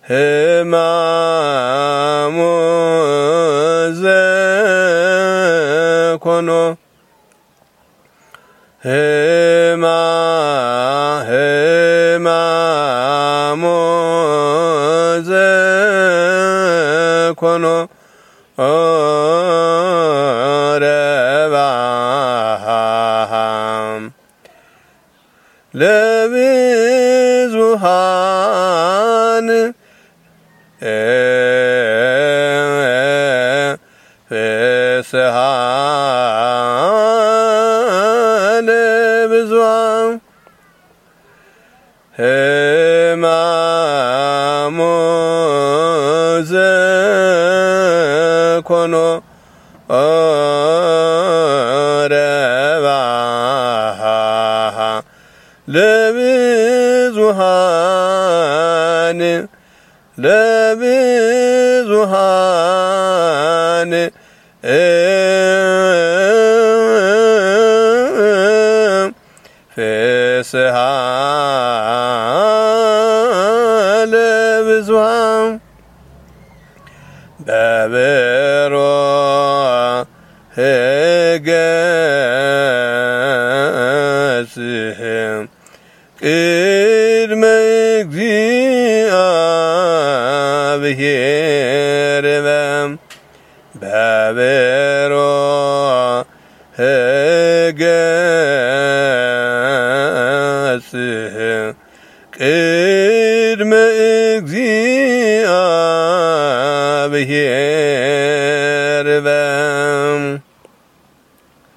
ሕማሙ ዘኮኖ ሕማሙ ዘኮኖ ረባሃም ለብዙሃን ፍስሃ ለብዙሃን ሕማሙ ዘኮኖ ረባሃ ለብዙሃን ፍስሃ ለብዙሃን በብሩህ ገጽህም ቅድመ እግዚአብሔር በብሩህ ገጽህም ቅድመ እግዚአብሔር